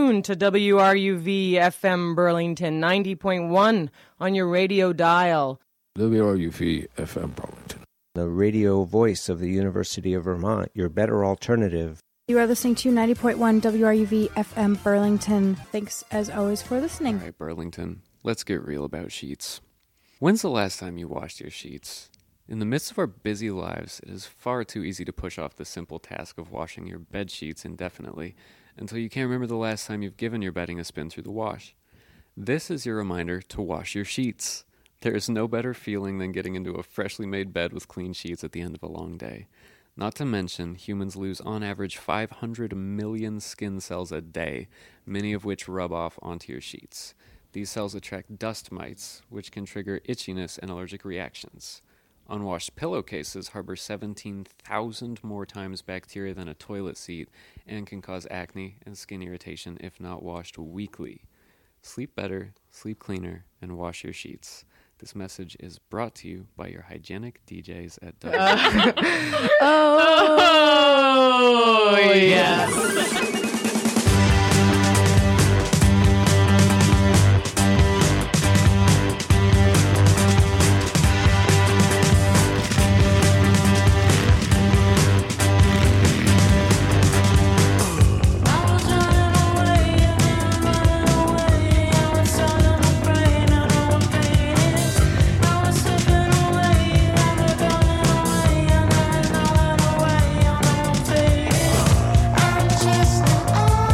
tuned to WRUV FM Burlington 90.1 on your radio dial. WRUV FM Burlington. The radio voice of the University of Vermont, your better alternative. You are listening to 90.1 WRUV FM Burlington. Thanks, as always, for listening. All right, Burlington, let's get real about sheets. When's the last time you washed your sheets? In the midst of our busy lives, it is far too easy to push off the simple task of washing your bed sheets indefinitely until you can't remember the last time you've given your bedding a spin through the wash. This is your reminder to wash your sheets. There is no better feeling than getting into a freshly made bed with clean sheets at the end of a long day. Not to mention, humans lose on average 500 million skin cells a day, many of which rub off onto your sheets. These cells attract dust mites, which can trigger itchiness and allergic reactions. Unwashed pillowcases harbor 17,000 more times bacteria than a toilet seat and can cause acne and skin irritation if not washed weekly. Sleep better, sleep cleaner, and wash your sheets. This message is brought to you by your hygienic DJs at Oh, yes. Just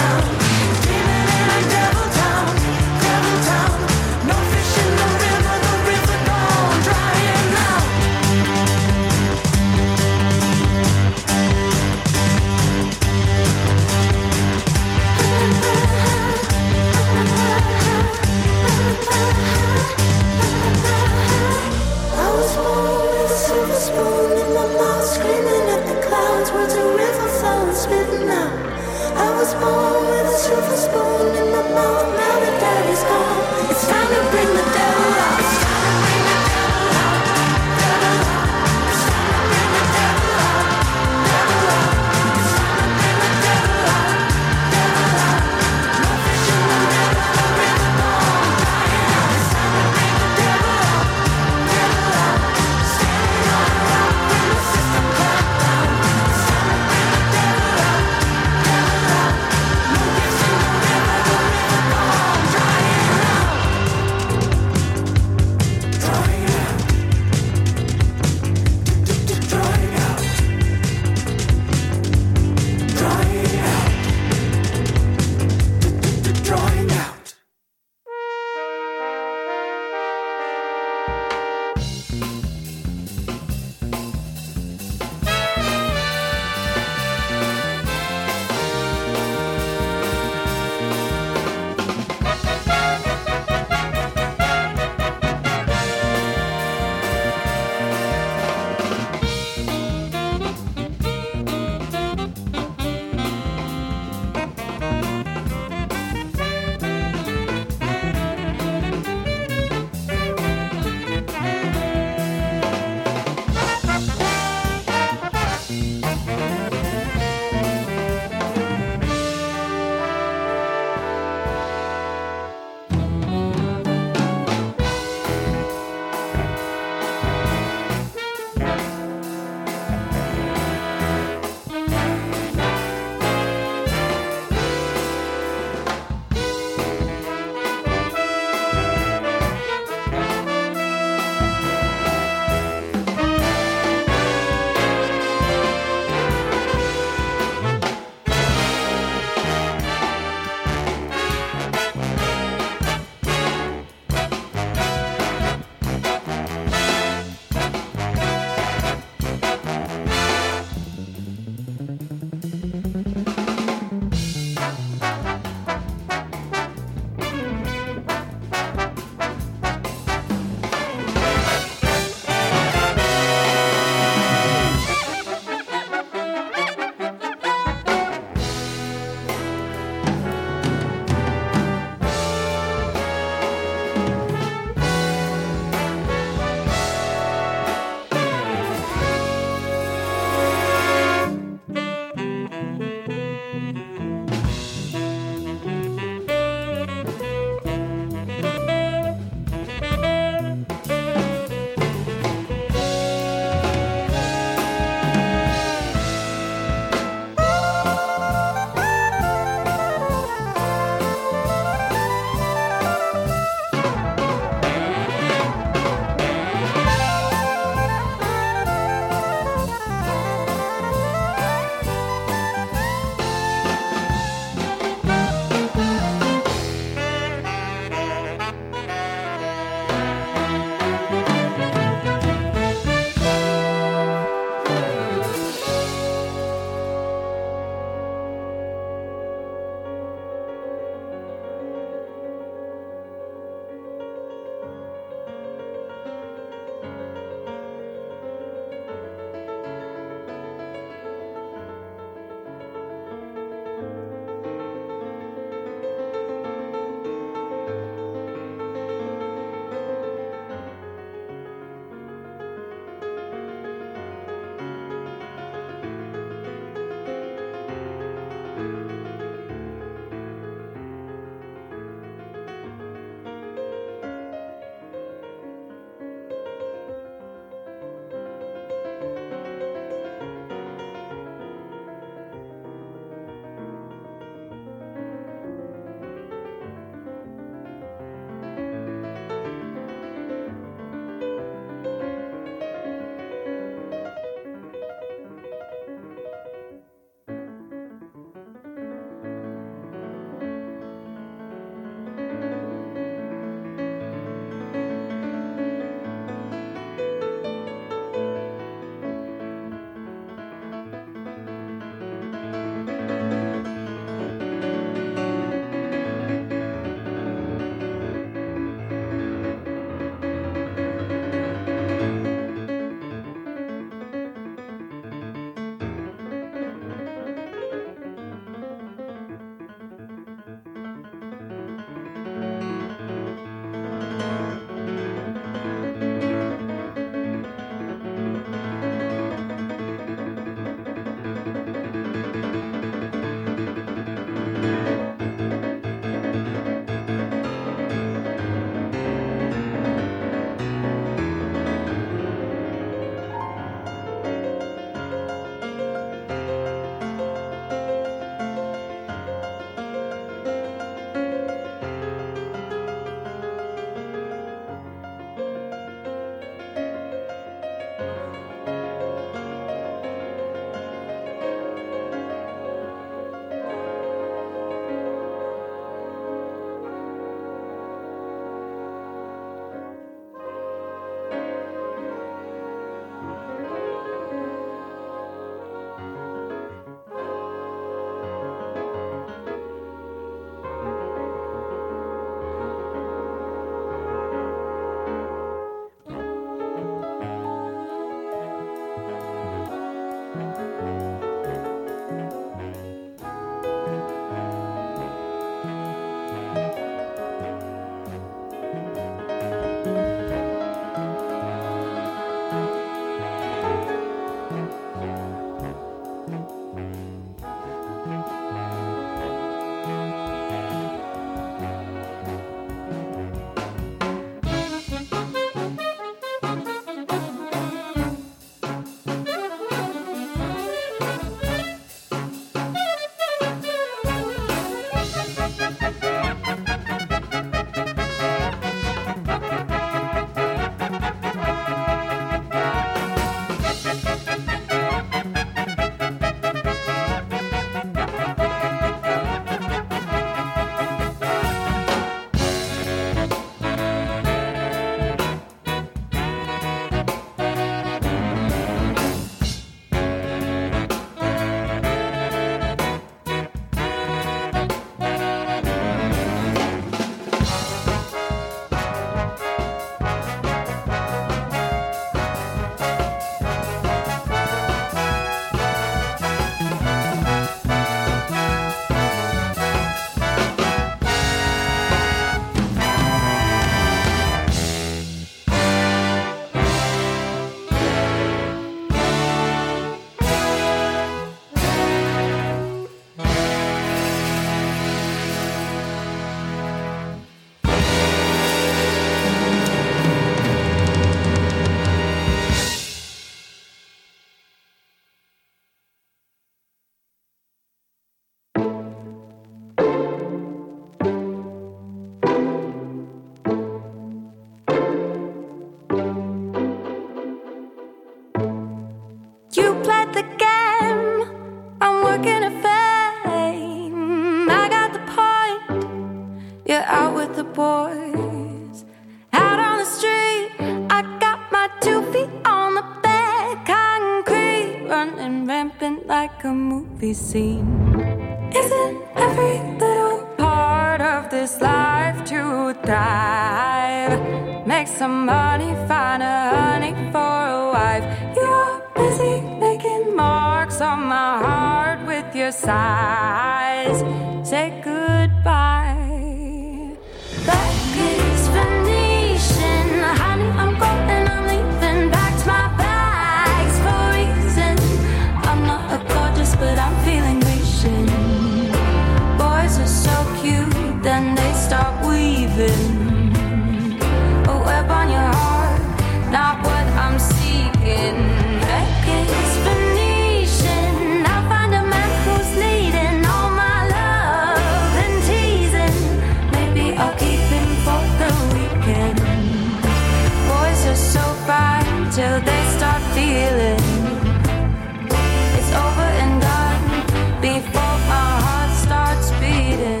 be seen. Isn't every little part of this life to thrive? Make some money, find a honey for a wife. You're busy making marks on my heart with your sighs. Say goodbye. Back is Venetian, honey, I'm going, I'm leaving. Back to my bags for a reason. I'm not a gorgeous, but I'm feeling Grecian. Boys are so cute, then they start weaving a web on your heart, not what I'm seeking. Back is Venetian, I'll find a man who's needing all my love and teasing. Maybe I'll keep him for the weekend. Boys are so fine till they start feeling it's over and done before my heart starts beating.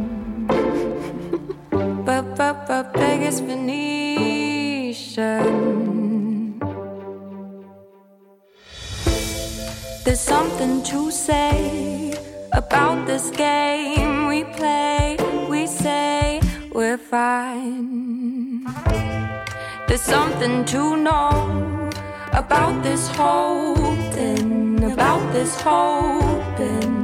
But Vegas Venetian. There's something to say about this game we play. We say we're fine. There's something to know about this hoping, about this hoping.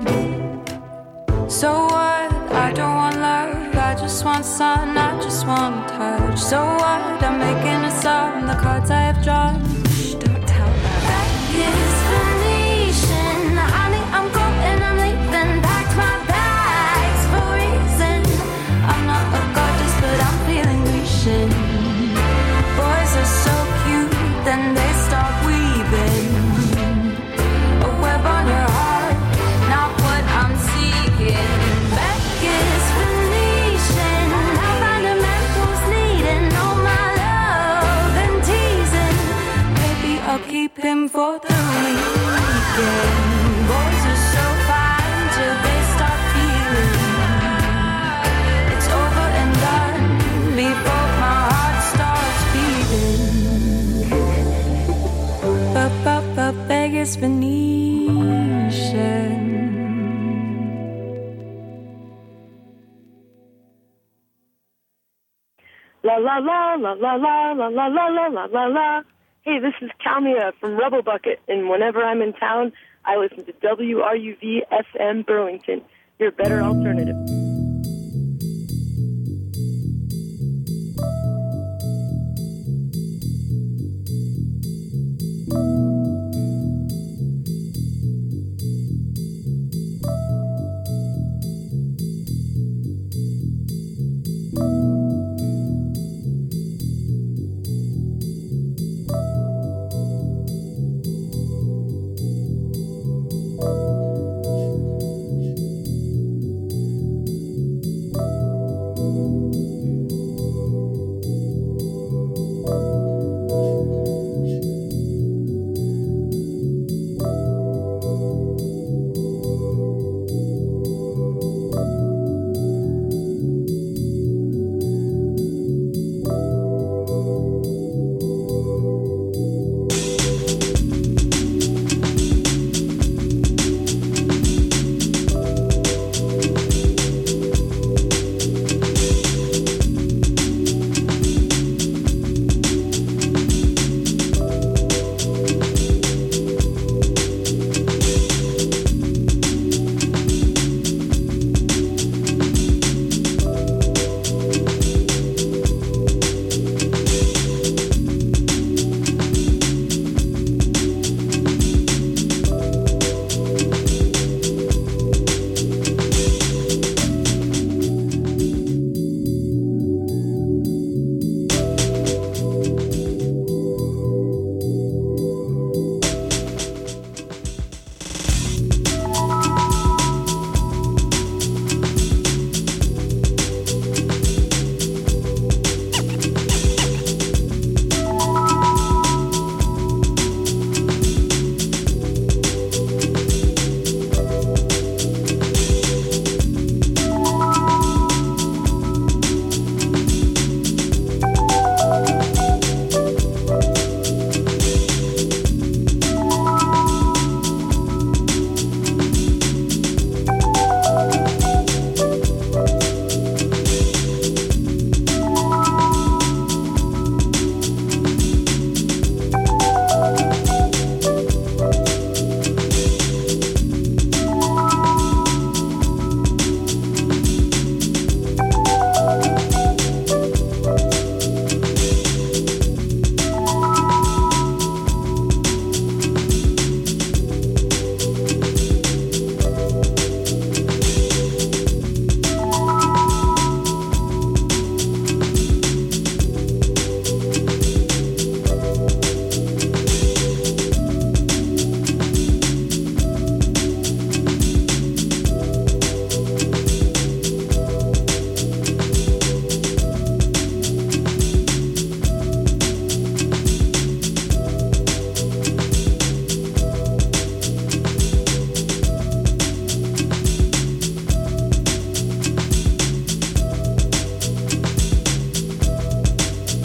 So what? I don't want love, I just want sun, I just want touch. So what? I'm making a sum, the cards I have drawn. Shh, don't tell her. Back is Venetian, honey, I'm going, I'm leaving. Back to my bags for a reason. I'm not a gorgeous, but I'm feeling Grecian. Boys are so cute, then they start weaving a web on your heart, not what I'm seeking. Back is Venetian, I'll find a man who's needing all my love and teasing. Maybe I'll keep him for the weekend. Boys are so fine till they start feeling it's over and done before my heart starts beating. Vegas Venetian. La la la la la la la la la la la la la. Hey, this is Kalmia from Rebel Bucket, and whenever I'm in town, I listen to WRUV FM Burlington, your better alternative.